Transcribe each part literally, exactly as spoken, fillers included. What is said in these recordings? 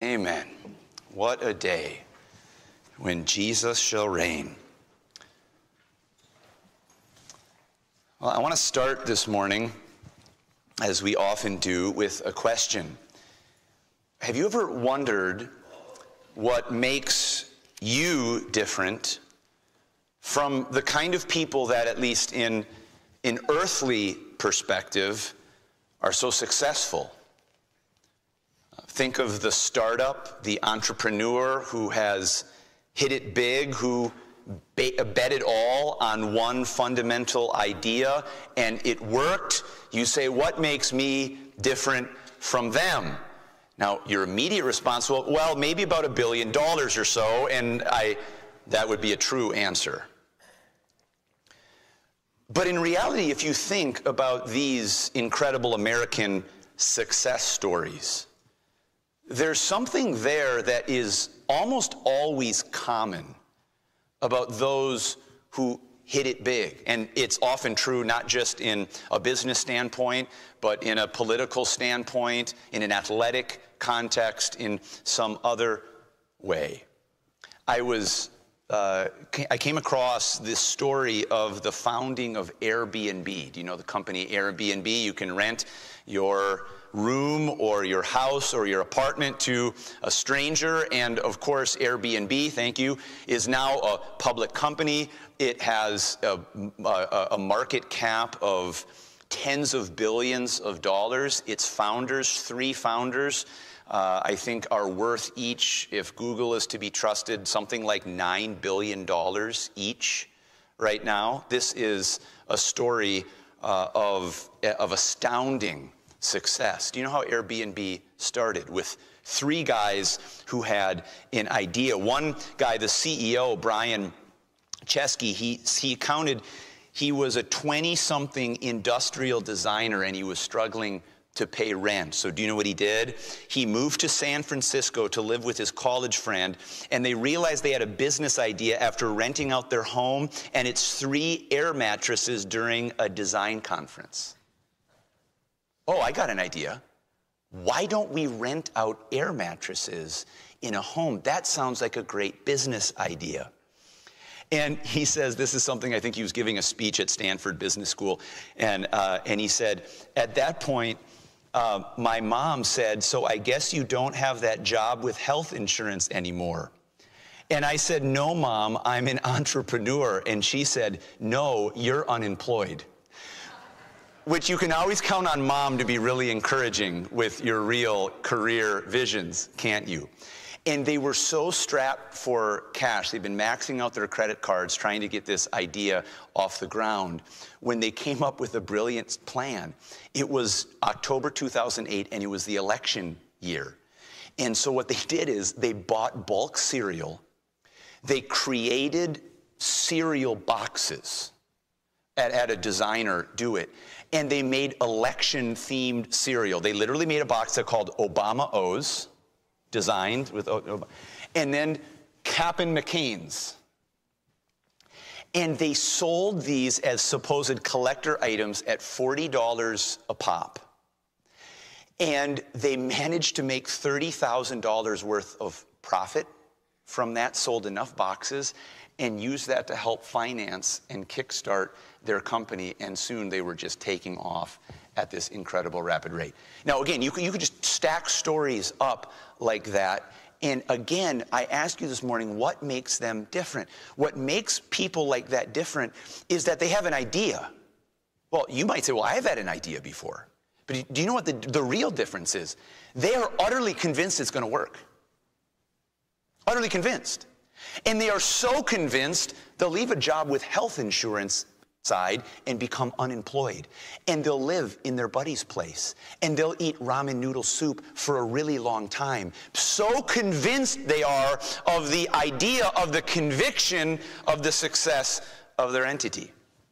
Amen. What a day when Jesus shall reign. Well, I want to start this morning, as we often do, with a question. Have you ever wondered what makes you different from the kind of people that, at least in an earthly perspective, are so successful? Think of the startup, the entrepreneur who has hit it big, who bet it all on one fundamental idea, and it worked. You say, what makes me different from them? Now, your immediate response, well, well maybe about a billion dollars or so, and I, that would be a true answer. But in reality, if you think about these incredible American success stories, there's something there that is almost always common about those who hit it big. And it's often true not just in a business standpoint, but in a political standpoint, in an athletic context, in some other way. I was, uh, I came across this story of the founding of Airbnb. Do you know the company Airbnb? You can rent your room or your house or your apartment to a stranger, and of course Airbnb, thank you, is now a public company. It has a, a, a market cap of tens of billions of dollars. Its founders, three founders, uh, I think are worth each, if Google is to be trusted, something like nine billion dollars each right now. This is a story uh, of, of astounding success. Do you know how Airbnb started? With three guys who had an idea. One guy, the C E O, Brian Chesky, he, he counted, he was a twenty-something industrial designer and he was struggling to pay rent. So do you know what he did? He moved to San Francisco to live with his college friend, and they realized they had a business idea after renting out their home and its three air mattresses during a design conference. Oh, I got an idea. Why don't we rent out air mattresses in a home? That sounds like a great business idea. And he says, this is something, I think he was giving a speech at Stanford Business School, and, uh, and he said, at that point, uh, my mom said, so I guess you don't have that job with health insurance anymore. And I said, no, Mom, I'm an entrepreneur. And she said, no, you're unemployed. Which you can always count on Mom to be really encouraging with your real career visions, can't you? And they were so strapped for cash. They've been maxing out their credit cards trying to get this idea off the ground. When they came up with a brilliant plan, it was October two thousand eight, and it was the election year. And so what they did is they bought bulk cereal. They created cereal boxes. At, at a designer do it. And they made election-themed cereal. They literally made a box that called Obama O's, designed with Obama, and then Cap'n McCain's. And they sold these as supposed collector items at forty dollars a pop. And they managed to make thirty thousand dollars worth of profit from that, sold enough boxes, and used that to help finance and kickstart their company, and soon they were just taking off at this incredible rapid rate. Now, again, you could, you could just stack stories up like that, and again, I ask you this morning, what makes them different? What makes people like that different is that they have an idea. Well, you might say, well, I've had an idea before. But do you know what the, the real difference is? They are utterly convinced it's going to work. Utterly convinced. And they are so convinced, they'll leave a job with health insurance side and become unemployed. And they'll live in their buddy's place. And they'll eat ramen noodle soup for a really long time. So convinced they are of the idea, of the conviction of the success of their entity.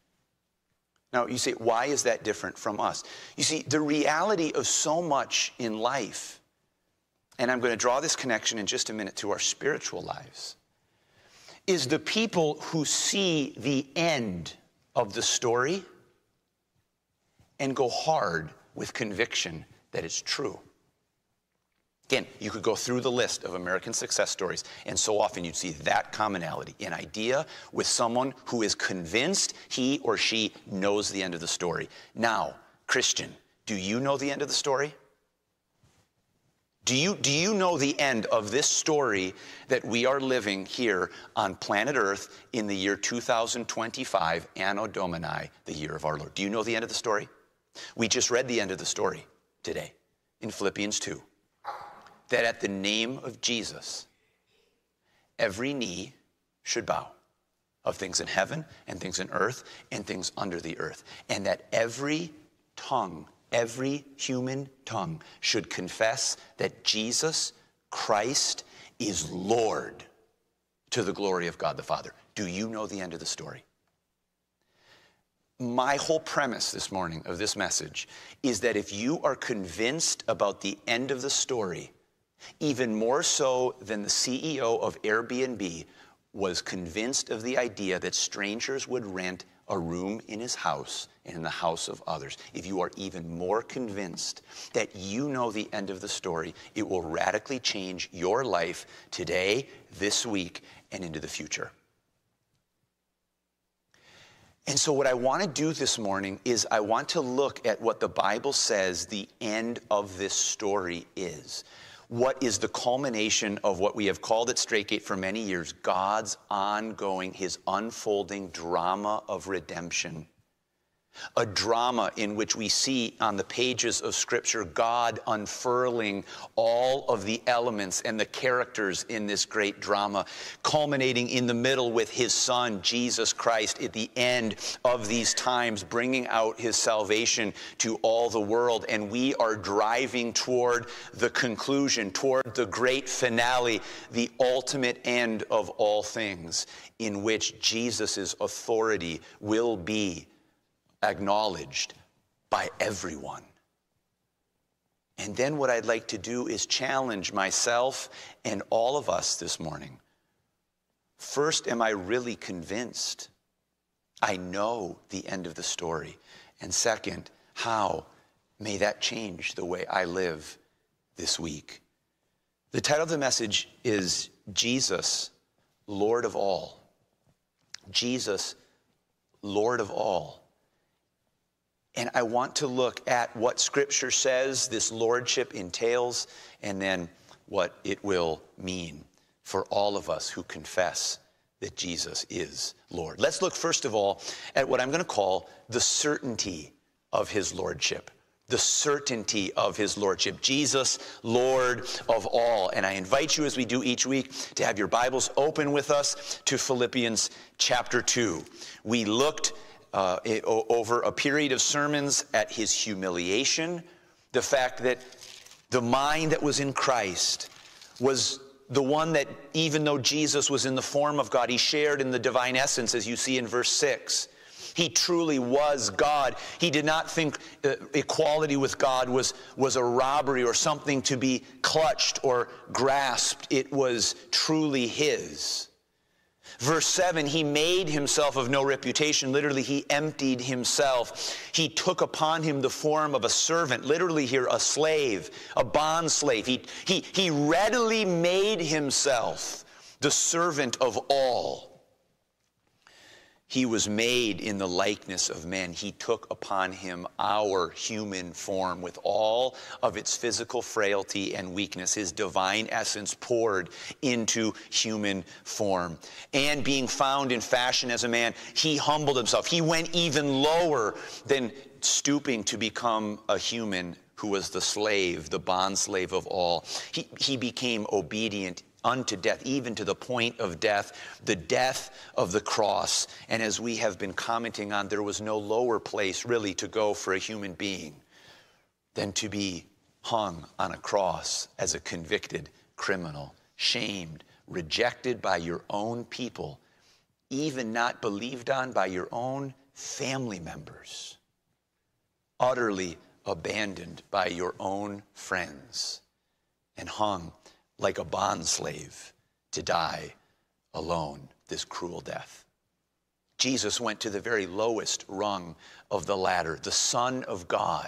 Now, you say, why is that different from us? You see, the reality of so much in life, and I'm going to draw this connection in just a minute to our spiritual lives, is the people who see the end of the story and go hard with conviction that it's true. Again, you could go through the list of American success stories, and so often you'd see that commonality, an idea with someone who is convinced he or she knows the end of the story. Now, Christian, do you know the end of the story? Do you, do you know the end of this story that we are living here on planet Earth in the year two thousand twenty-five, Anno Domini, the year of our Lord? Do you know the end of the story? We just read the end of the story today in Philippians two. That at the name of Jesus, every knee should bow, of things in heaven and things in earth and things under the earth. And that every tongue, every human tongue should confess that Jesus Christ is Lord, to the glory of God the Father. Do you know the end of the story? My whole premise this morning of this message is that if you are convinced about the end of the story, even more so than the C E O of Airbnb was convinced of the idea that strangers would rent a room in his house and in the house of others, if you are even more convinced that you know the end of the story, it will radically change your life today, this week, and into the future. And so what I want to do this morning is I want to look at what the Bible says the end of this story is. What is the culmination of what we have called at Straight Gate for many years, God's ongoing, his unfolding drama of redemption. A drama in which we see on the pages of Scripture God unfurling all of the elements and the characters in this great drama, culminating in the middle with his Son, Jesus Christ, at the end of these times, bringing out his salvation to all the world. And we are driving toward the conclusion, toward the great finale, the ultimate end of all things, in which Jesus' authority will be acknowledged by everyone. And then what I'd like to do is challenge myself and all of us this morning. First, am I really convinced I know the end of the story? And second, how may that change the way I live this week? The title of the message is Jesus, Lord of All. Jesus, Lord of All. And I want to look at what Scripture says this lordship entails, and then what it will mean for all of us who confess that Jesus is Lord. Let's look first of all at what I'm going to call the certainty of his lordship. The certainty of his lordship. Jesus, Lord of all. And I invite you, as we do each week, to have your Bibles open with us to Philippians chapter two. We looked Uh, over a period of sermons at his humiliation, the fact that the mind that was in Christ was the one that, even though Jesus was in the form of God, he shared in the divine essence, as you see in verse six. He truly was God. He did not think uh, equality with God was, was a robbery or something to be clutched or grasped. It was truly his. Verse seven, he made himself of no reputation. Literally, he emptied himself. He took upon him the form of a servant. Literally here, a slave, a bond slave. He, he, he readily made himself the servant of all. He was made in the likeness of men. He took upon him our human form with all of its physical frailty and weakness. His divine essence poured into human form. And being found in fashion as a man, he humbled himself. He went even lower than stooping to become a human who was the slave, the bond slave of all. He, he became obedient unto death, even to the point of death, the death of the cross. And as we have been commenting on, there was no lower place really to go for a human being than to be hung on a cross as a convicted criminal, shamed, rejected by your own people, even not believed on by your own family members, utterly abandoned by your own friends, and hung like a bond slave to die alone, this cruel death. Jesus went to the very lowest rung of the ladder. The Son of God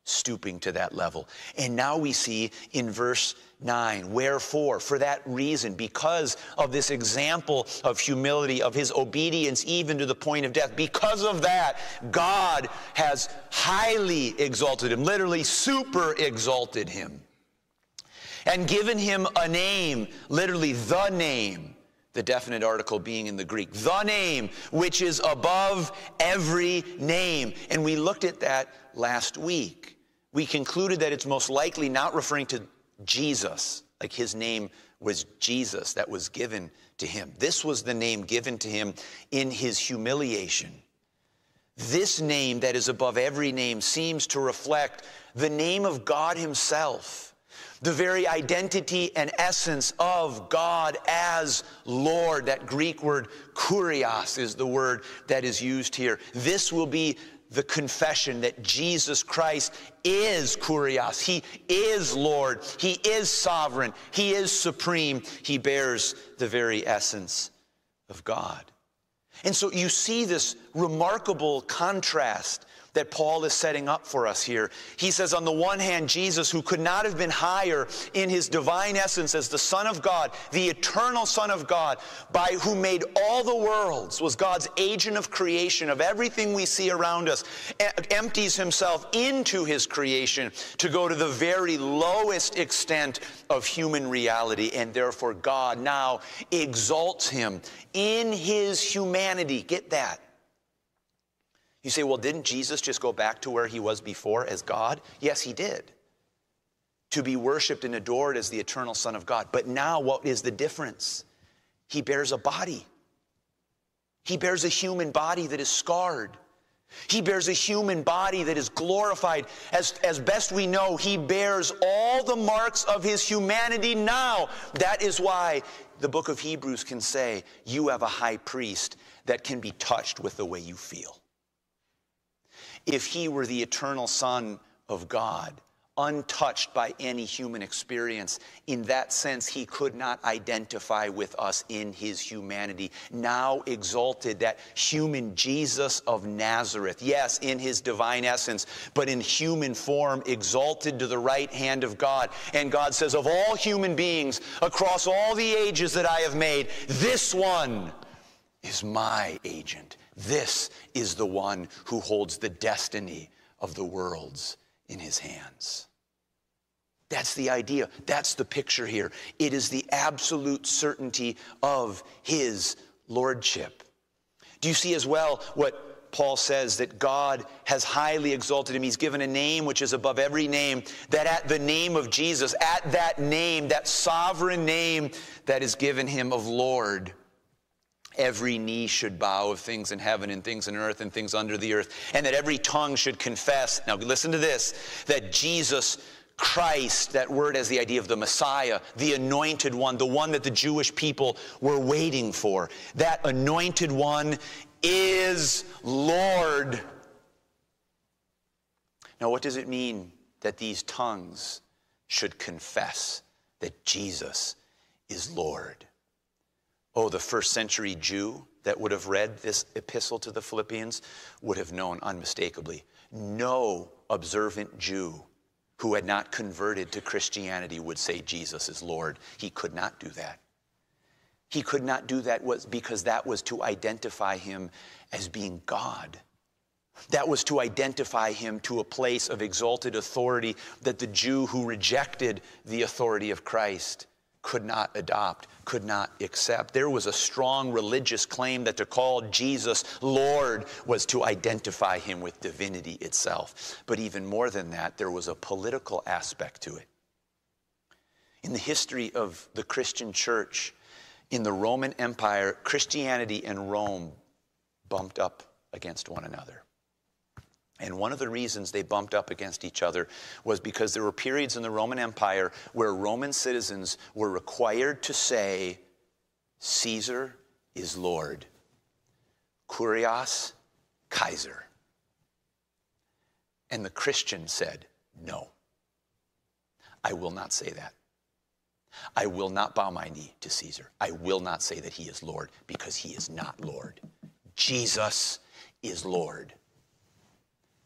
stooping to that level. And now we see in verse nine, wherefore, for that reason, because of this example of humility, of his obedience even to the point of death, because of that, God has highly exalted him, literally super exalted him, and given him a name, literally the name, the definite article being in the Greek, the name which is above every name. And we looked at that last week. We concluded that it's most likely not referring to Jesus, like his name was Jesus that was given to him. This was the name given to him in his humiliation. This name that is above every name seems to reflect the name of God himself, the very identity and essence of God as Lord. That Greek word kurios is the word that is used here. This will be the confession that Jesus Christ is kurios. He is Lord. He is sovereign. He is supreme. He bears the very essence of God. And so you see this remarkable contrast that Paul is setting up for us here. He says, on the one hand, Jesus, who could not have been higher in his divine essence as the Son of God, the eternal Son of God, by who made all the worlds, was God's agent of creation, of everything we see around us, empties himself into his creation to go to the very lowest extent of human reality, and therefore God now exalts him in his humanity. Get that? You say, well, didn't Jesus just go back to where he was before as God? Yes, he did. To be worshiped and adored as the eternal Son of God. But now what is the difference? He bears a body. He bears a human body that is scarred. He bears a human body that is glorified. As, as best we know, he bears all the marks of his humanity now. That is why the book of Hebrews can say, you have a high priest that can be touched with the way you feel. If he were the eternal Son of God, untouched by any human experience, in that sense, he could not identify with us in his humanity. Now exalted, that human Jesus of Nazareth, yes, in his divine essence, but in human form, exalted to the right hand of God. And God says, of all human beings across all the ages that I have made, this one is my agent. This is the one who holds the destiny of the worlds in his hands. That's the idea. That's the picture here. It is the absolute certainty of his lordship. Do you see as well what Paul says, that God has highly exalted him? He's given a name which is above every name, that at the name of Jesus, at that name, that sovereign name that is given him of Lord, every knee should bow, of things in heaven and things in earth and things under the earth, and that every tongue should confess, now listen to this, that Jesus Christ, that word has the idea of the Messiah, the anointed one, the one that the Jewish people were waiting for, that anointed one is Lord. Now what does it mean that these tongues should confess that Jesus is Lord? Oh, the first century Jew that would have read this epistle to the Philippians would have known unmistakably. No observant Jew who had not converted to Christianity would say Jesus is Lord. He could not do that. He could not do that was because that was to identify him as being God. That was to identify him to a place of exalted authority that the Jew who rejected the authority of Christ could not adopt, could not accept. There was a strong religious claim that to call Jesus Lord was to identify him with divinity itself. But even more than that, there was a political aspect to it. In the history of the Christian church, in the Roman Empire, Christianity and Rome bumped up against one another. And one of the reasons they bumped up against each other was because there were periods in the Roman Empire where Roman citizens were required to say, Caesar is Lord. Kurios, Kaiser. And the Christian said, no, I will not say that. I will not bow my knee to Caesar. I will not say that he is Lord, because he is not Lord. Jesus is Lord.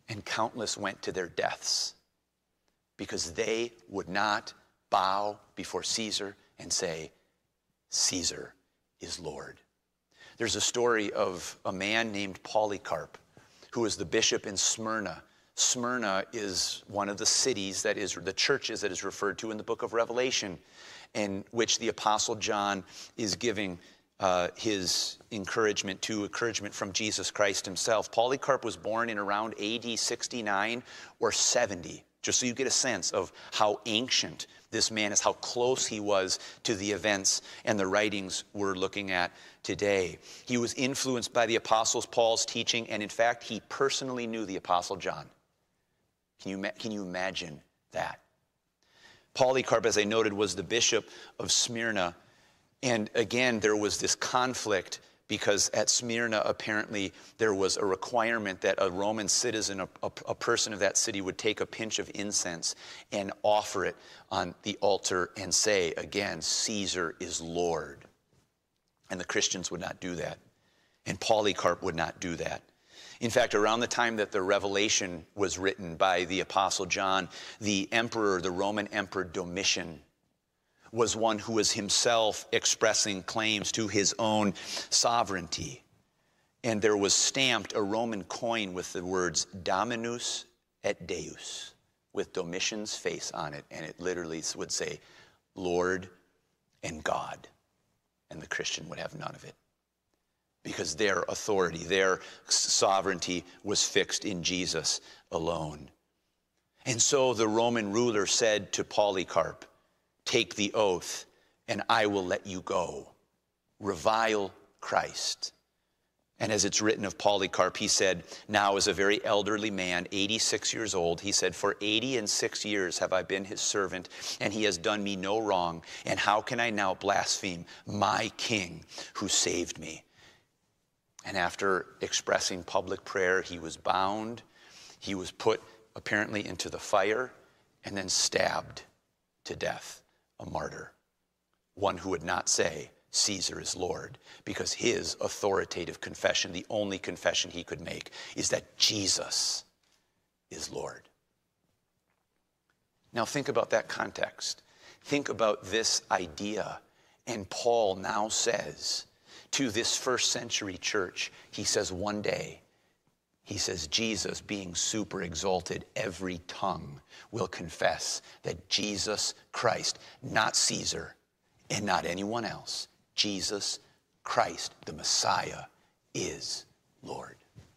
and countless went to their deaths because they would not bow before Caesar and say, Caesar is Lord. There's a story of a man named Polycarp who was the bishop in Smyrna. Smyrna is one of the cities that is, the churches that is referred to in the book of Revelation, in which the Apostle John is giving uh, his encouragement to, encouragement from Jesus Christ himself. Polycarp was born in around A D sixty-nine or seventy, just so you get a sense of how ancient this man is, how close he was to the events and the writings we're looking at today. He was influenced by the Apostle Paul's teaching, and in fact, he personally knew the Apostle John. Can you, can you imagine that? Polycarp, as I noted, was the bishop of Smyrna. And again, there was this conflict because at Smyrna, apparently, there was a requirement that a Roman citizen, a, a, a person of that city, would take a pinch of incense and offer it on the altar and say, again, Caesar is Lord. And the Christians would not do that. And Polycarp would not do that. In fact, around the time that the Revelation was written by the Apostle John, the emperor, the Roman Emperor Domitian, was one who was himself expressing claims to his own sovereignty. And there was stamped a Roman coin with the words Dominus et Deus, with Domitian's face on it. And it literally would say, Lord and God. And the Christian would have none of it, because their authority, their sovereignty was fixed in Jesus alone. And so the Roman ruler said to Polycarp, take the oath and I will let you go. Revile Christ. And as it's written of Polycarp, he said, now as a very elderly man, eighty-six years old, he said, for eighty and six years have I been his servant, and he has done me no wrong. And how can I now blaspheme my king who saved me? And after expressing public prayer, he was bound. He was put apparently into the fire and then stabbed to death, a martyr, one who would not say Caesar is Lord, because his authoritative confession, the only confession he could make, is that Jesus is Lord. Now think about that context. Think about this idea. And Paul now says to this first century church, he says one day, he says, Jesus being super exalted, every tongue will confess that Jesus Christ, not Caesar and not anyone else, Jesus Christ, the Messiah, is Lord.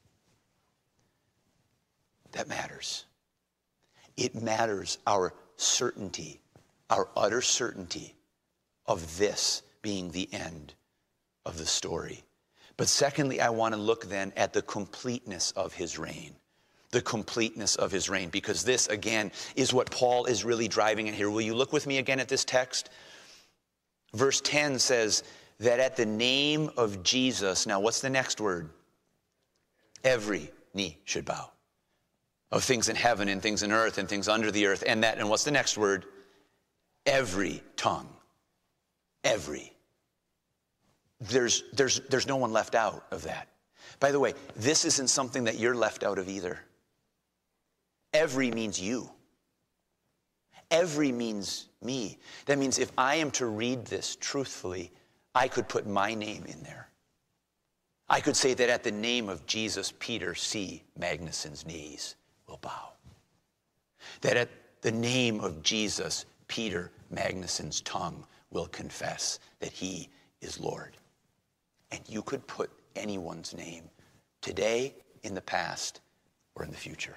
That matters. It matters, our certainty, our utter certainty of this being the end of the story. But secondly, I want to look then at the completeness of his reign. The completeness of his reign, because this, again, is what Paul is really driving at here. Will you look with me again at this text? Verse ten says that at the name of Jesus, now what's the next word? Every knee should bow. Of things in heaven and things in earth and things under the earth. And that, and what's the next word? Every tongue. Every. There's, there's, there's no one left out of that. By the way, this isn't something that you're left out of either. Every means you. Every means me. That means if I am to read this truthfully, I could put my name in there. I could say that at the name of Jesus, Peter C. Magnuson's knees will bow. That at the name of Jesus, Peter Magnuson's tongue will confess that he is Lord. And you could put anyone's name today, in the past, or in the future.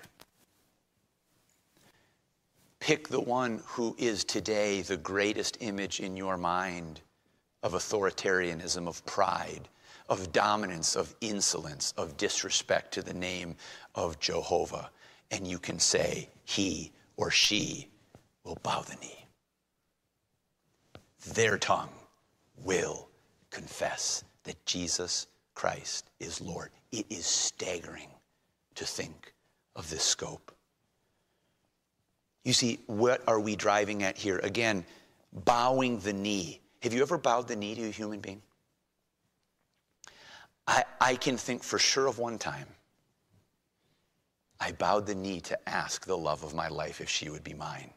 Pick the one who is today the greatest image in your mind of authoritarianism, of pride, of dominance, of insolence, of disrespect to the name of Jehovah. And you can say, he or she will bow the knee. Their tongue will confess that Jesus Christ is Lord. It is staggering to think of this scope. You see, what are we driving at here? Again, bowing the knee. Have you ever bowed the knee to a human being? I, I can think for sure of one time. I bowed the knee to ask the love of my life if she would be mine.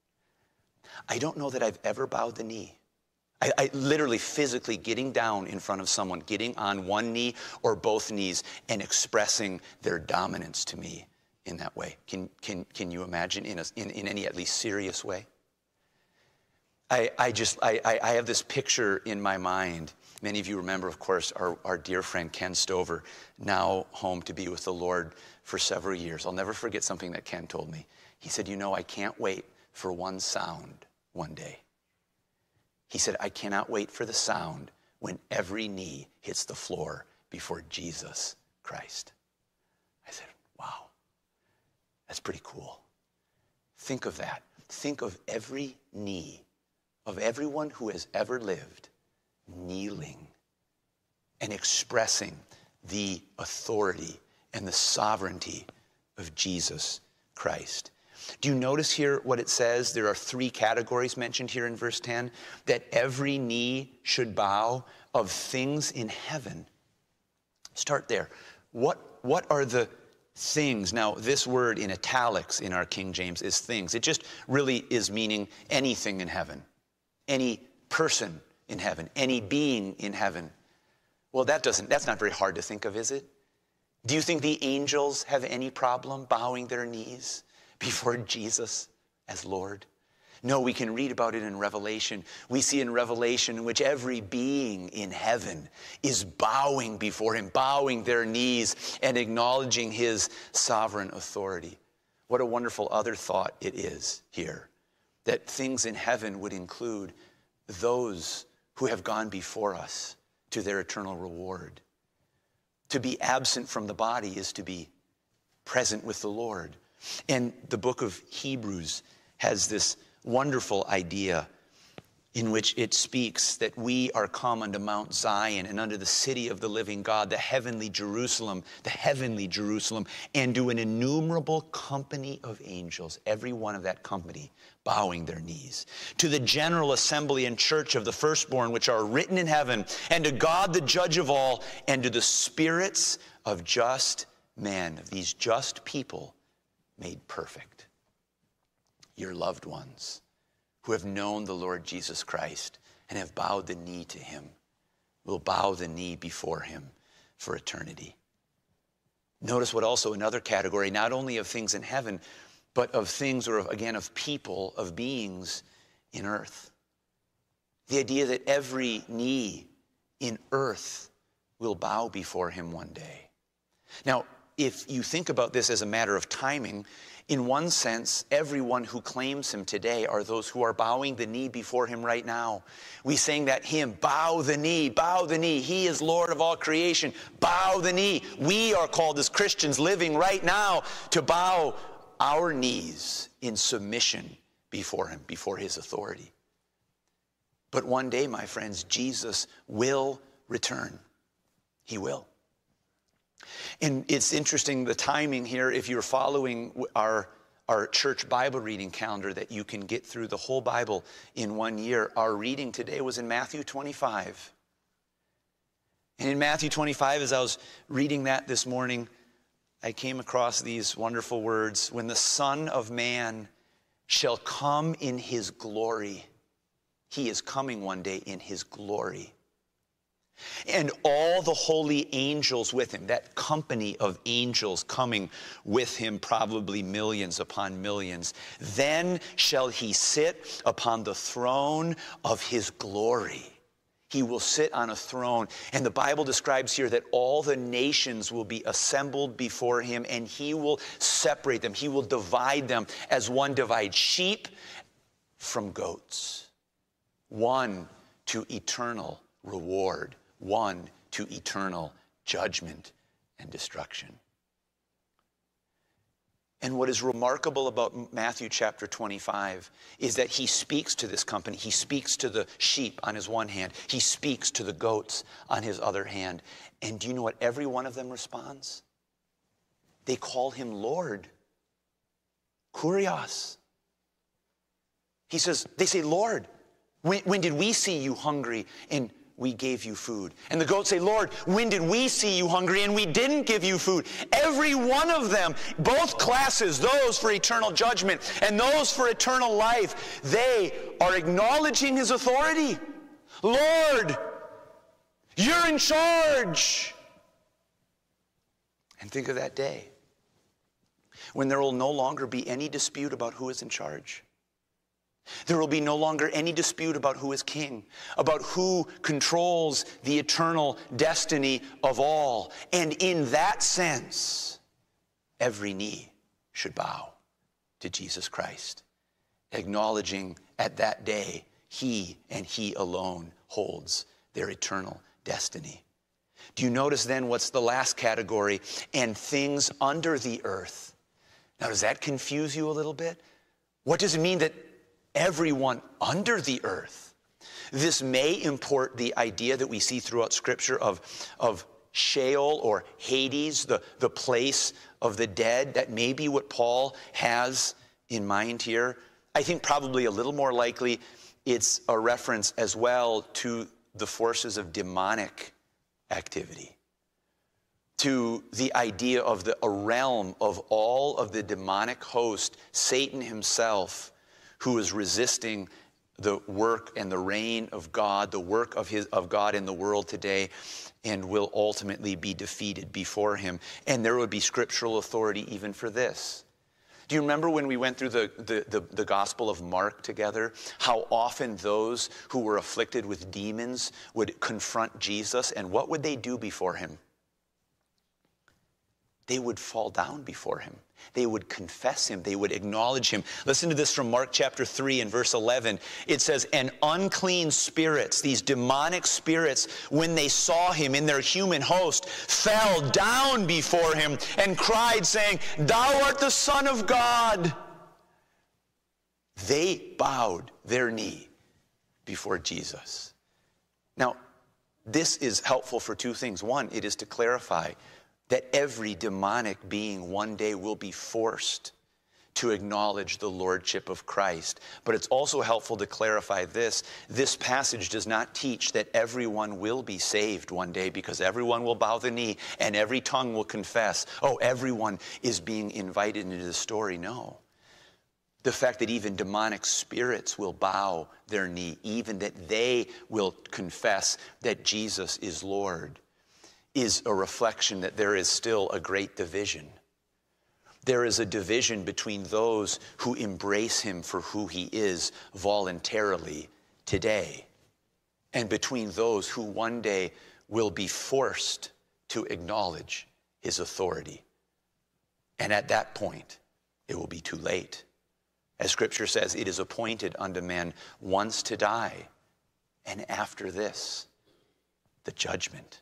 I don't know that I've ever bowed the knee. I, I literally physically getting down in front of someone, getting on one knee or both knees and expressing their dominance to me in that way. Can, can, can you imagine in, a, in, in any at least serious way? I, I just, I, I have this picture in my mind. Many of you remember, of course, our, our dear friend Ken Stover, now home to be with the Lord for several years. I'll never forget something that Ken told me. He said, you know, I can't wait for one sound one day. He said, I cannot wait for the sound when every knee hits the floor before Jesus Christ. I said, wow, that's pretty cool. Think of that. Think of every knee of everyone who has ever lived kneeling and expressing the authority and the sovereignty of Jesus Christ. Do you notice here what it says? There are three categories mentioned here in verse ten. That every knee should bow of things in heaven. Start there. What, what are the things? Now, this word in italics in our King James is things. It just really is meaning anything in heaven. Any person in heaven. Any being in heaven. Well, that doesn't, that's not very hard to think of, is it? Do you think the angels have any problem bowing their knees before Jesus as Lord? No, we can read about it in Revelation. We see in Revelation in which every being in heaven is bowing before him, bowing their knees and acknowledging his sovereign authority. What a wonderful other thought it is here, that things in heaven would include those who have gone before us to their eternal reward. To be absent from the body is to be present with the Lord. And the book of Hebrews has this wonderful idea in which it speaks that we are come unto Mount Zion and unto the city of the living God, the heavenly Jerusalem, the heavenly Jerusalem, and to an innumerable company of angels, every one of that company bowing their knees, to the general assembly and church of the firstborn which are written in heaven, and to God the judge of all, and to the spirits of just men, of these just people made perfect, your loved ones who have known the Lord Jesus Christ and have bowed the knee to him, will bow the knee before him for eternity. Notice what also another category, not only of things in heaven, but of things, or of, again, of people, of beings in earth. The idea that every knee in earth will bow before him one day. Now, if you think about this as a matter of timing, in one sense, everyone who claims him today are those who are bowing the knee before him right now. We sing that hymn, bow the knee, bow the knee. He is Lord of all creation. Bow the knee. We are called as Christians living right now to bow our knees in submission before him, before his authority. But one day, my friends, Jesus will return. He will. And it's interesting, the timing here, if you're following our, our church Bible reading calendar, that you can get through the whole Bible in one year. Our reading today was in Matthew twenty-five. And in Matthew twenty-five, as I was reading that this morning, I came across these wonderful words. When the Son of Man shall come in his glory, he is coming one day in his glory. And all the holy angels with him, that company of angels coming with him, probably millions upon millions. Then shall he sit upon the throne of his glory. He will sit on a throne. And the Bible describes here that all the nations will be assembled before him, and he will separate them. He will divide them as one divides sheep from goats. One to eternal reward. One to eternal judgment and destruction. And what is remarkable about Matthew chapter twenty-five is that he speaks to this company. He speaks to the sheep on his one hand. He speaks to the goats on his other hand. And do you know what every one of them responds? They call him Lord. Kurios. He says, they say, Lord, when, when did we see you hungry and we gave you food. And the goats say, Lord, when did we see you hungry and we didn't give you food? Every one of them, both classes, those for eternal judgment and those for eternal life, they are acknowledging his authority. Lord, you're in charge. And think of that day when there will no longer be any dispute about who is in charge. There will be no longer any dispute about who is king, about who controls the eternal destiny of all. And in that sense, every knee should bow to Jesus Christ, acknowledging at that day he and he alone holds their eternal destiny. Do you notice then what's the last category? And things under the earth. Now, does that confuse you a little bit? What does it mean that everyone under the earth? This may import the idea that we see throughout Scripture of, of Sheol or Hades, the, the place of the dead. That may be what Paul has in mind here. I think probably a little more likely it's a reference as well to the forces of demonic activity, to the idea of the, a realm of all of the demonic host, Satan himself, who is resisting the work and the reign of God, the work of his of God in the world today, and will ultimately be defeated before him. And there would be scriptural authority even for this. Do you remember when we went through the, the, the, the Gospel of Mark together, how often those who were afflicted with demons would confront Jesus, and what would they do before him? They would fall down before him. They would confess him. They would acknowledge him. Listen to this from Mark chapter three and verse eleven. It says, and unclean spirits, these demonic spirits, when they saw him in their human host, fell down before him and cried, saying, Thou art the Son of God. They bowed their knee before Jesus. Now, this is helpful for two things. One, it is to clarify that every demonic being one day will be forced to acknowledge the lordship of Christ. But it's also helpful to clarify this. This passage does not teach that everyone will be saved one day, because everyone will bow the knee and every tongue will confess. Oh, everyone is being invited into the story. No. The fact that even demonic spirits will bow their knee, even that they will confess that Jesus is Lord, is a reflection that there is still a great division. There is a division between those who embrace him for who he is voluntarily today, and between those who one day will be forced to acknowledge his authority. And at that point, it will be too late. As Scripture says, it is appointed unto men once to die, and after this, the judgment.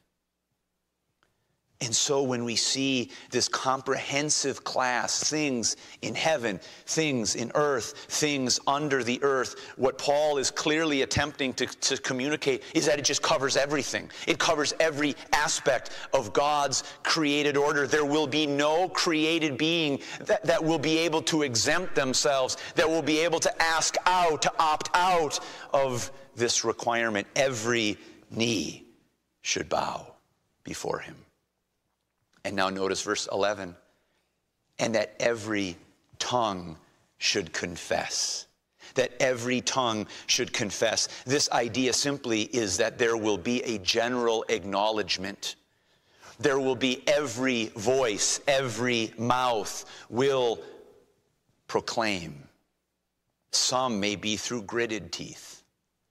And so when we see this comprehensive class, things in heaven, things in earth, things under the earth, what Paul is clearly attempting to, to communicate is that it just covers everything. It covers every aspect of God's created order. There will be no created being that, that will be able to exempt themselves, that will be able to ask out, to opt out of this requirement. Every knee should bow before him. And now notice verse eleven, and that every tongue should confess. That every tongue should confess. This idea simply is that there will be a general acknowledgement. There will be every voice, every mouth will proclaim. Some may be through gritted teeth.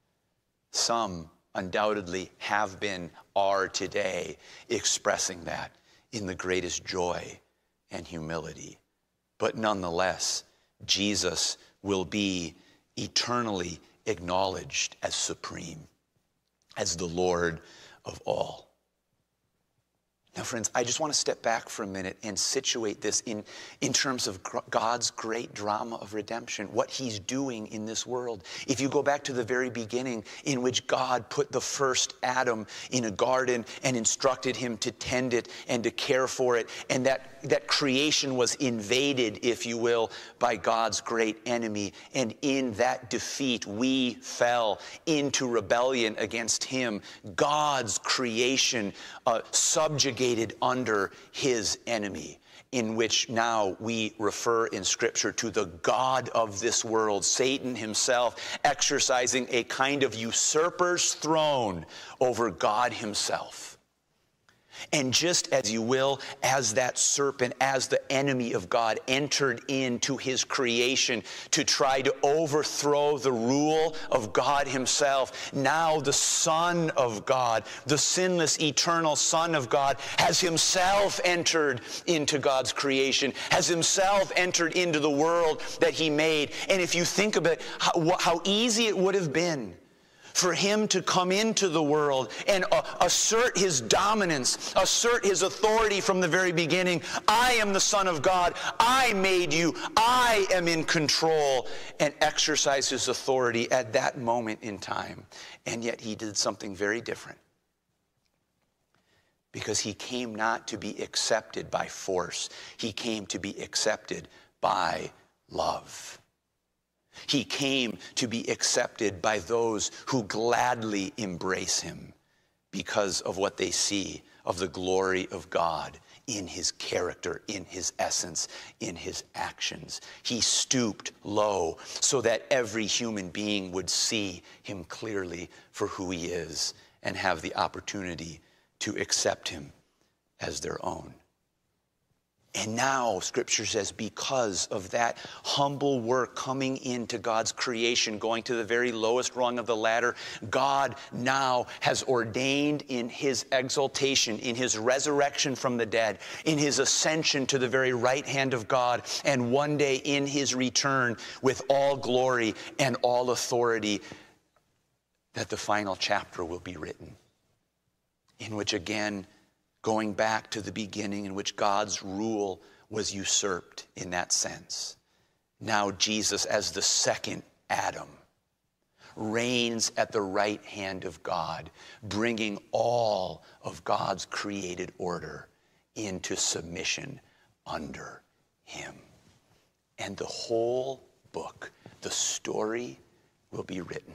Some undoubtedly have been, are today, expressing that in the greatest joy and humility. But nonetheless, Jesus will be eternally acknowledged as supreme, as the Lord of all. Now, friends, I just want to step back for a minute and situate this in, in terms of God's great drama of redemption, what he's doing in this world. If you go back to the very beginning, in which God put the first Adam in a garden and instructed him to tend it and to care for it, and that, that creation was invaded, if you will, by God's great enemy. And in that defeat, we fell into rebellion against him. God's creation uh, subjugated under his enemy, in which now we refer in Scripture to the God of this world, Satan himself, exercising a kind of usurper's throne over God himself. And just as you will, as that serpent, as the enemy of God entered into his creation to try to overthrow the rule of God himself, now the Son of God, the sinless, eternal Son of God, has himself entered into God's creation, has himself entered into the world that he made. And if you think of it, how, how easy it would have been for him to come into the world and uh, assert his dominance, assert his authority from the very beginning. I am the Son of God. I made you. I am in control, and exercise his authority at that moment in time. And yet he did something very different, because he came not to be accepted by force. He came to be accepted by love. He came to be accepted by those who gladly embrace him because of what they see of the glory of God in his character, in his essence, in his actions. He stooped low so that every human being would see him clearly for who he is and have the opportunity to accept him as their own. And now, Scripture says, because of that humble work coming into God's creation, going to the very lowest rung of the ladder, God now has ordained in his exaltation, in his resurrection from the dead, in his ascension to the very right hand of God, and one day in his return with all glory and all authority, that the final chapter will be written, in which again, going back to the beginning in which God's rule was usurped in that sense. Now Jesus, as the second Adam, reigns at the right hand of God, bringing all of God's created order into submission under him. And the whole book, the story, will be written.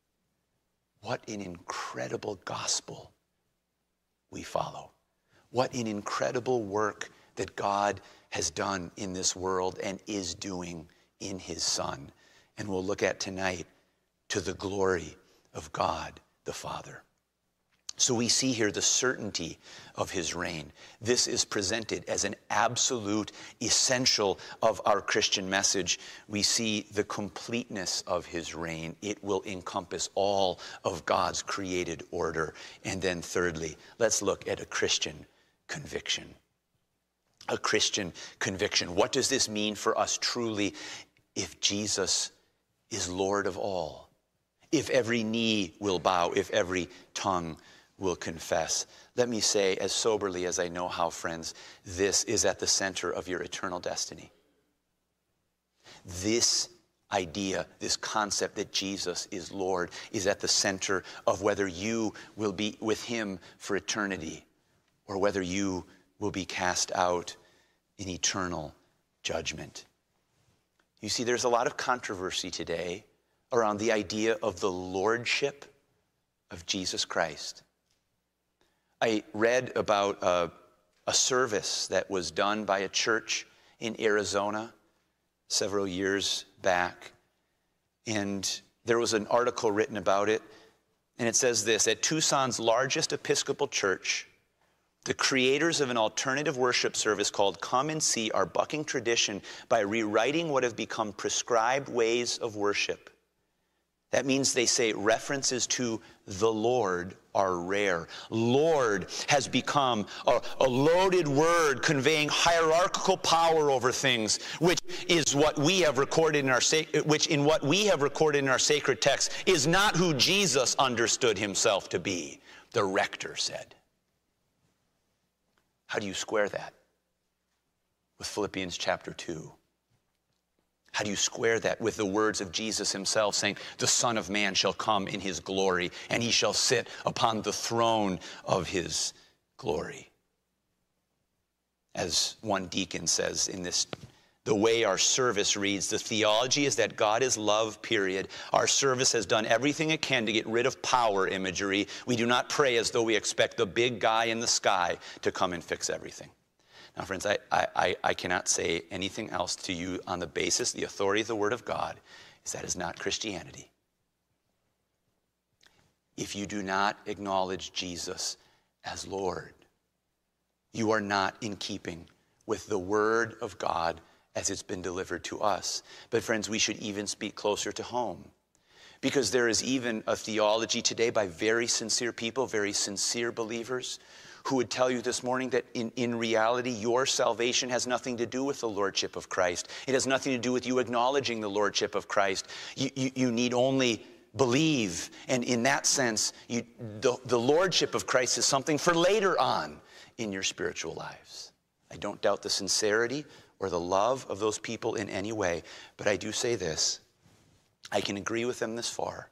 What an incredible gospel we follow. What an incredible work that God has done in this world and is doing in his Son. And we'll look at tonight to the glory of God the Father. So we see here the certainty of his reign. This is presented as an absolute essential of our Christian message. We see the completeness of his reign. It will encompass all of God's created order. And then thirdly, let's look at a Christian conviction. A Christian conviction. What does this mean for us truly if Jesus is Lord of all? If every knee will bow, if every tongue will confess. Let me say as soberly as I know how, friends, this is at the center of your eternal destiny. This idea, this concept that Jesus is Lord, is at the center of whether you will be with him for eternity, or whether you will be cast out in eternal judgment. You see, there's a lot of controversy today around the idea of the lordship of Jesus Christ. I read about a, a service that was done by a church in Arizona several years back, and there was an article written about it, and it says this: at Tucson's largest Episcopal church, the creators of an alternative worship service called Come and See are bucking tradition by rewriting what have become prescribed ways of worship. That means they say references to the Lord are rare. Lord has become a, a loaded word conveying hierarchical power over things, which is what we have recorded in our which in what we have recorded in our sacred text is not who Jesus understood himself to be, the rector said. How do you square that with Philippians chapter two? How do you square that with the words of Jesus himself saying, the Son of Man shall come in his glory, and he shall sit upon the throne of his glory? As one deacon says in this, the way our service reads, the theology is that God is love, period. Our service has done everything it can to get rid of power imagery. We do not pray as though we expect the big guy in the sky to come and fix everything. Now, friends, I, I, I cannot say anything else to you on the basis, the authority of the Word of God, is that is not Christianity. If you do not acknowledge Jesus as Lord, you are not in keeping with the Word of God as it's been delivered to us. But friends, we should even speak closer to home, because there is even a theology today by very sincere people, very sincere believers, who would tell you this morning that in, in reality, your salvation has nothing to do with the Lordship of Christ. It has nothing to do with you acknowledging the Lordship of Christ. You, you, you need only believe. And in that sense, you, the, the Lordship of Christ is something for later on in your spiritual lives. I don't doubt the sincerity or the love of those people in any way, but I do say this. I can agree with them this far.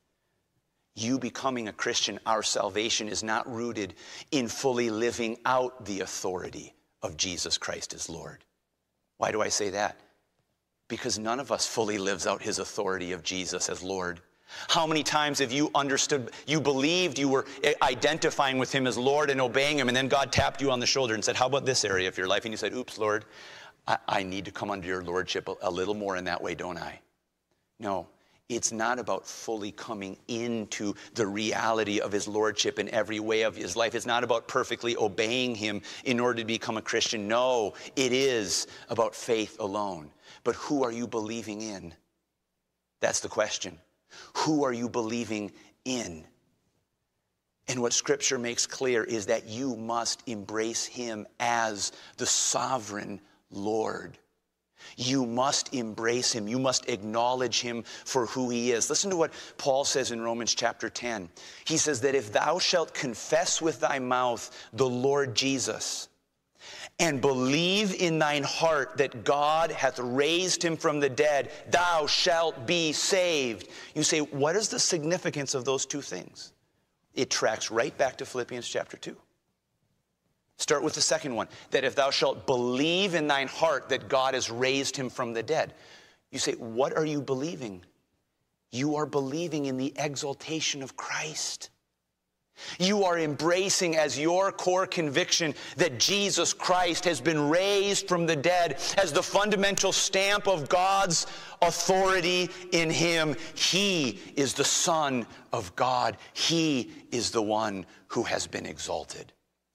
You becoming a Christian, our salvation is not rooted in fully living out the authority of Jesus Christ as Lord. Why do I say that? Because none of us fully lives out his authority of Jesus as Lord. How many times have you understood, you believed you were identifying with him as Lord and obeying him, and then God tapped you on the shoulder and said, how about this area of your life? And you said, oops, Lord, I, I need to come under your lordship a, a little more in that way, don't I? No. It's not about fully coming into the reality of his lordship in every way of his life. It's not about perfectly obeying him in order to become a Christian. No, it is about faith alone. But who are you believing in? That's the question. Who are you believing in? And what Scripture makes clear is that you must embrace him as the sovereign Lord. You must embrace him. You must acknowledge him for who he is. Listen to what Paul says in Romans chapter ten. He says that if thou shalt confess with thy mouth the Lord Jesus, and believe in thine heart that God hath raised him from the dead, thou shalt be saved. You say, what is the significance of those two things? It tracks right back to Philippians chapter two. Start with the second one, that if thou shalt believe in thine heart that God has raised him from the dead. You say, what are you believing? You are believing in the exaltation of Christ. You are embracing as your core conviction that Jesus Christ has been raised from the dead as the fundamental stamp of God's authority in him. He is the Son of God. He is the one who has been exalted.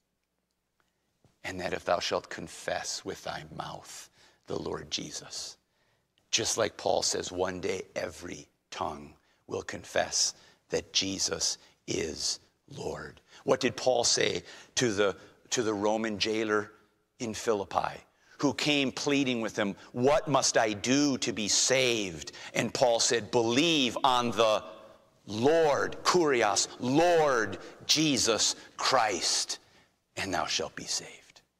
And that if thou shalt confess with thy mouth the Lord Jesus, just like Paul says, one day every tongue will confess that Jesus is Lord. What did Paul say to the, to the Roman jailer in Philippi, who came pleading with him, what must I do to be saved? And Paul said, believe on the Lord, Kurios, Lord Jesus Christ, and thou shalt be saved.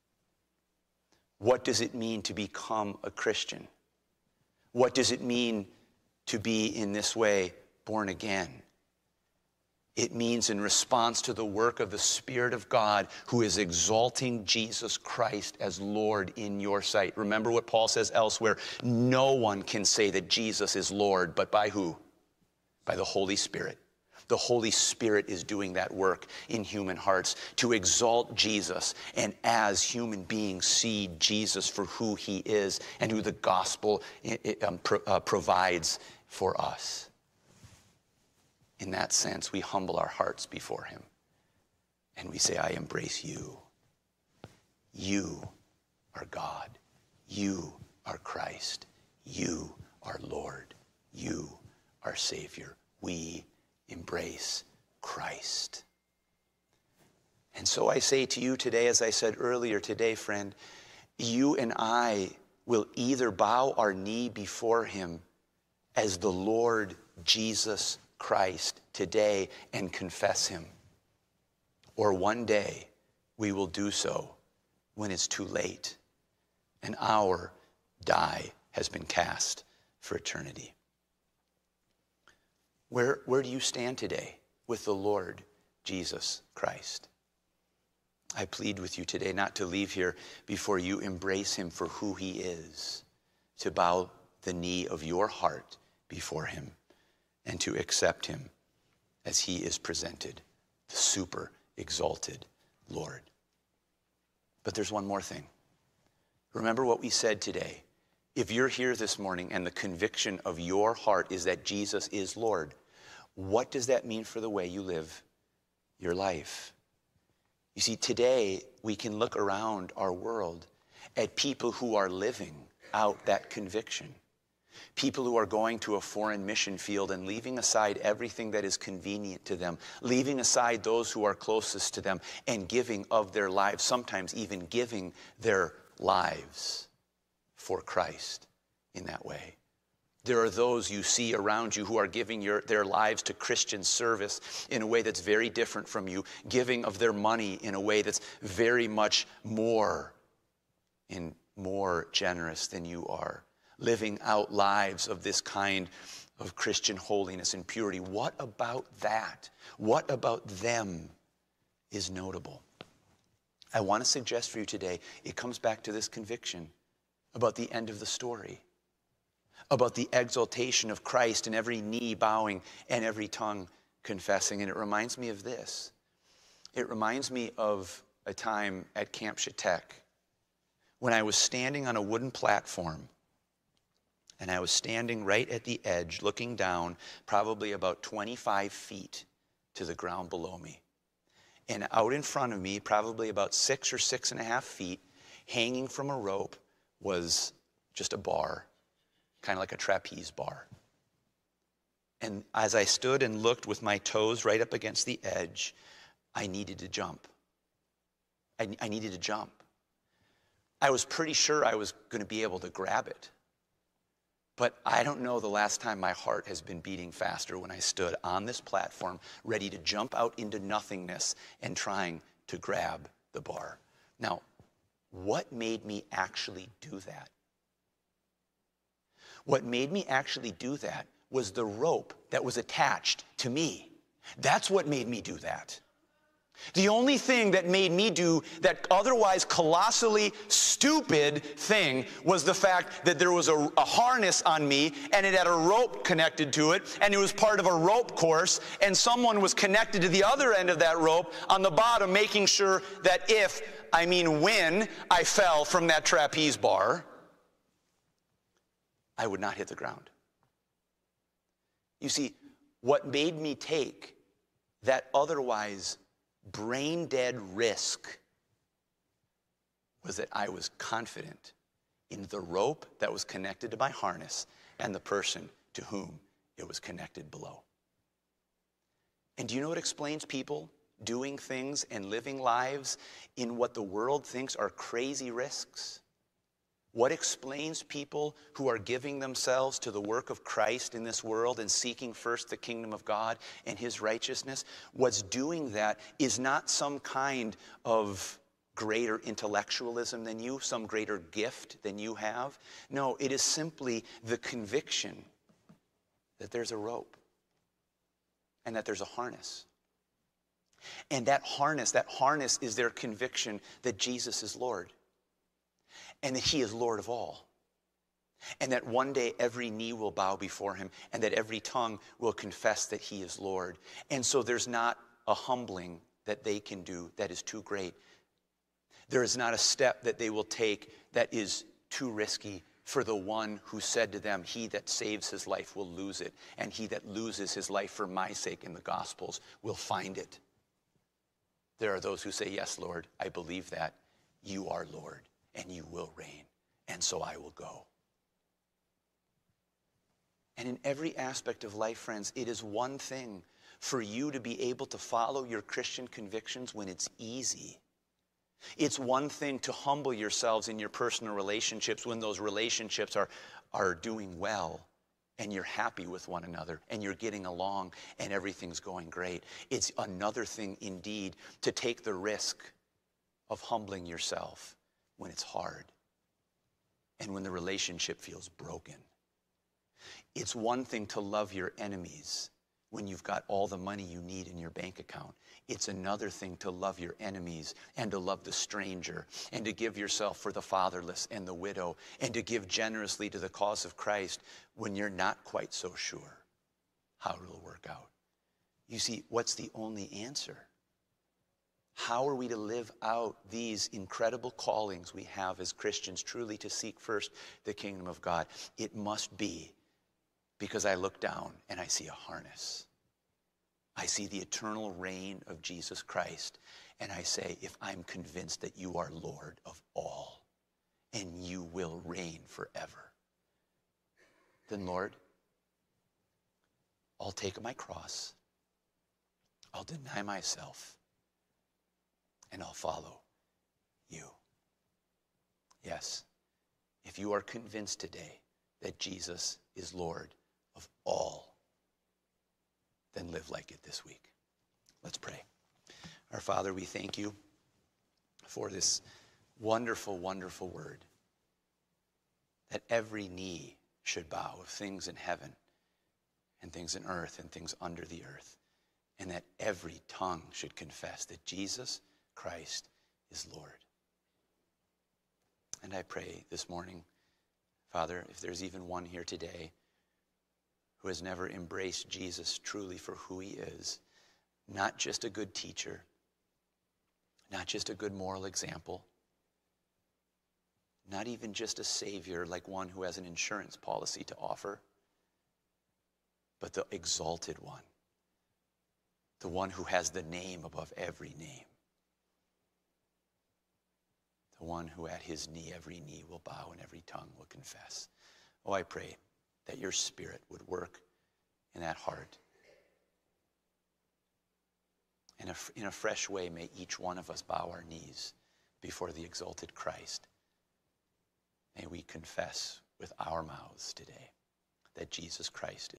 What does it mean to become a Christian? What does it mean to be in this way born again? It means in response to the work of the Spirit of God who is exalting Jesus Christ as Lord in your sight. Remember what Paul says elsewhere. No one can say that Jesus is Lord, but by who? By the Holy Spirit. The Holy Spirit is doing that work in human hearts to exalt Jesus and as human beings see Jesus for who he is and who the gospel um, pro- uh, provides for us. In that sense, we humble our hearts before him and we say, I embrace you. You are God. You are Christ. You are Lord. You are Savior. We embrace Christ. And so I say to you today, as I said earlier today, friend, you and I will either bow our knee before him as the Lord Jesus Christ today and confess him, or one day we will do so when it's too late and our die has been cast for eternity. Where, where do you stand today with the Lord Jesus Christ? I plead with you today not to leave here before you embrace him for who he is, to bow the knee of your heart before him and to accept him as he is presented, the super exalted Lord. But there's one more thing. Remember what we said today. If you're here this morning and the conviction of your heart is that Jesus is Lord, what does that mean for the way you live your life? You see, today we can look around our world at people who are living out that conviction. People who are going to a foreign mission field and leaving aside everything that is convenient to them, leaving aside those who are closest to them, and giving of their lives, sometimes even giving their lives for Christ in that way. There are those you see around you who are giving your, their lives to Christian service in a way that's very different from you, giving of their money in a way that's very much more and more generous than you are, living out lives of this kind of Christian holiness and purity. What about that? What about them is notable? I want to suggest for you today, it comes back to this conviction about the end of the story, about the exaltation of Christ and every knee bowing and every tongue confessing. And it reminds me of this. It reminds me of a time at Camp Shatek when I was standing on a wooden platform, and I was standing right at the edge looking down probably about twenty-five feet to the ground below me. And out in front of me, probably about six or six and a half feet, hanging from a rope, was just a bar, kind of like a trapeze bar. And as I stood and looked with my toes right up against the edge, I needed to jump. I, I needed to jump. I was pretty sure I was going to be able to grab it. But I don't know the last time my heart has been beating faster when I stood on this platform ready to jump out into nothingness and trying to grab the bar. Now, what made me actually do that? What made me actually do that was the rope that was attached to me. That's what made me do that. The only thing that made me do that otherwise colossally stupid thing was the fact that there was a, a harness on me and it had a rope connected to it, and it was part of a rope course, and someone was connected to the other end of that rope on the bottom, making sure that if, I mean when, I fell from that trapeze bar, I would not hit the ground. You see, what made me take that otherwise brain-dead risk was that I was confident in the rope that was connected to my harness and the person to whom it was connected below. And do you know what explains people doing things and living lives in what the world thinks are crazy risks? What explains people who are giving themselves to the work of Christ in this world and seeking first the kingdom of God and his righteousness? What's doing that is not some kind of greater intellectualism than you, some greater gift than you have. No, it is simply the conviction that there's a rope and that there's a harness. And that harness, that harness is their conviction that Jesus is Lord. And that he is Lord of all. And that one day every knee will bow before him, and that every tongue will confess that he is Lord. And so there's not a humbling that they can do that is too great. There is not a step that they will take that is too risky for the one who said to them, he that saves his life will lose it, and he that loses his life for my sake in the Gospels will find it. There are those who say, yes, Lord, I believe that. You are Lord. And you will reign, and so I will go. And in every aspect of life, friends, it is one thing for you to be able to follow your Christian convictions when it's easy. It's one thing to humble yourselves in your personal relationships when those relationships are, are doing well, and you're happy with one another, and you're getting along, and everything's going great. It's another thing, indeed, to take the risk of humbling yourself when it's hard and when the relationship feels broken. It's one thing to love your enemies when you've got all the money you need in your bank account. It's another thing to love your enemies and to love the stranger and to give yourself for the fatherless and the widow and to give generously to the cause of Christ when you're not quite so sure how it'll work out. You see, what's the only answer? How are we to live out these incredible callings we have as Christians, truly to seek first the kingdom of God? It must be because I look down and I see a harness. I see the eternal reign of Jesus Christ, and I say, if I'm convinced that you are Lord of all and you will reign forever, then Lord, I'll take my cross, I'll deny myself, and I'll follow you. Yes, if you are convinced today that Jesus is Lord of all, then live like it this week. Let's pray. Our Father, we thank you for this wonderful, wonderful word, that every knee should bow of things in heaven and things in earth and things under the earth, and that every tongue should confess that Jesus Christ is Lord. And I pray this morning, Father, if there's even one here today who has never embraced Jesus truly for who he is, not just a good teacher, not just a good moral example, not even just a savior like one who has an insurance policy to offer, but the exalted one, the one who has the name above every name, the one who at his knee, every knee will bow and every tongue will confess. Oh, I pray that your Spirit would work in that heart. In a, in a fresh way, may each one of us bow our knees before the exalted Christ. May we confess with our mouths today that Jesus Christ is